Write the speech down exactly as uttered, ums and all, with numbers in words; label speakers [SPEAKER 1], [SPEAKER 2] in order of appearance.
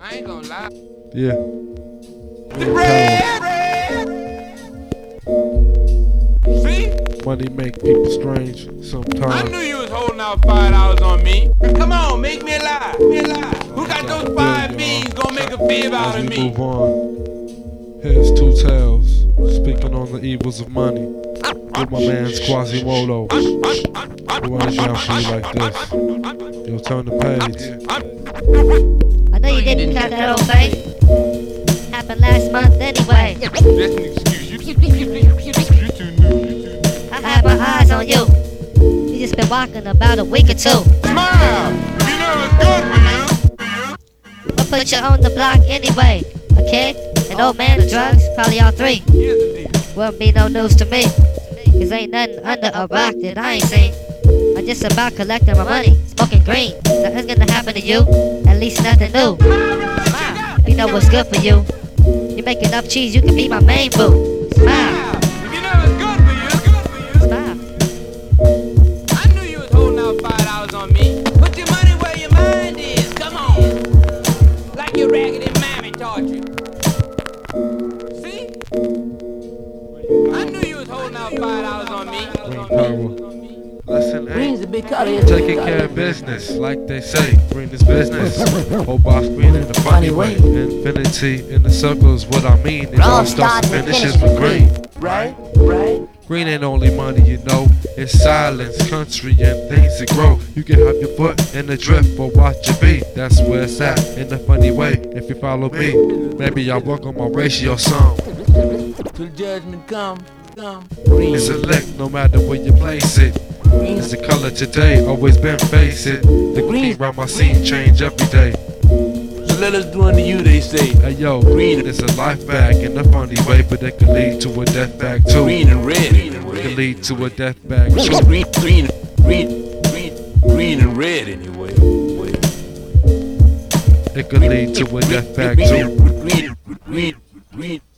[SPEAKER 1] I ain't gonna lie.
[SPEAKER 2] Yeah.
[SPEAKER 1] See?
[SPEAKER 2] Money make people strange sometimes.
[SPEAKER 1] I knew you was holding out five dollars on me. Come on, make me a lie. Me a lie. Who got those five beans gonna make a fib out
[SPEAKER 2] As
[SPEAKER 1] of
[SPEAKER 2] we
[SPEAKER 1] me?
[SPEAKER 2] move on, here's Two Tails speaking on the evils of money with my man's Quasimodo. Who runs down for you like this? Yo, turn the page.
[SPEAKER 3] I know you didn't cut that old face. Happened last month anyway.
[SPEAKER 1] That's an excuse. You, you, you, you, you, you too new. You too new.
[SPEAKER 3] I had my eyes on you. You just been walking about a week or two.
[SPEAKER 1] Smile! You know it's good for you.
[SPEAKER 3] What put you on the block anyway? A kid, an old man, or drugs? Probably all three.
[SPEAKER 1] Here's the deal.
[SPEAKER 3] Wouldn't be no news to me. Cause ain't nothing under a rock that I ain't seen. I'm just about collecting my money, smoking green. Nothing's gonna happen to you, at least nothing new. Smile, you know what's good for you. You make enough cheese, you can be my main boo. Smile,
[SPEAKER 1] If you know it's good for you, it's good for you.
[SPEAKER 3] smile.
[SPEAKER 1] I knew you was holding out five dollars on me. Put your money where your mind is. Come on. Like your raggedy mammy taught you. See? I knew you was holding out five dollars on me.
[SPEAKER 2] Green power. Lesson
[SPEAKER 4] Green's
[SPEAKER 2] eight.
[SPEAKER 4] a big color.
[SPEAKER 2] Taking care of business, like they say. Green is business. Whole box green in a funny way. Infinity in the circle is what I mean. It all starts and finishes with green.
[SPEAKER 4] Right, right.
[SPEAKER 2] Green ain't only money, you know. It's silence, country, and things that grow. You can have your foot in the drift, but watch your beat. That's where it's at, in a funny way. If you follow me, maybe I'll work on my ratio some.
[SPEAKER 4] Till judgment come, come. Green.
[SPEAKER 2] It's a lick, no matter where you place it. It's the color today, always been face it. The green around my scene change every day.
[SPEAKER 4] So let us do unto you, they say.
[SPEAKER 2] Hey yo, green is a life bag in a funny way, but it can lead to a death bag too.
[SPEAKER 4] Green and red. Green and
[SPEAKER 2] It can
[SPEAKER 4] red.
[SPEAKER 2] lead to a death bag too.
[SPEAKER 4] Green, green, green, green, green and red anyway. Wait.
[SPEAKER 2] It can lead to a death bag
[SPEAKER 4] Green,
[SPEAKER 2] too.
[SPEAKER 4] green, green, green, green.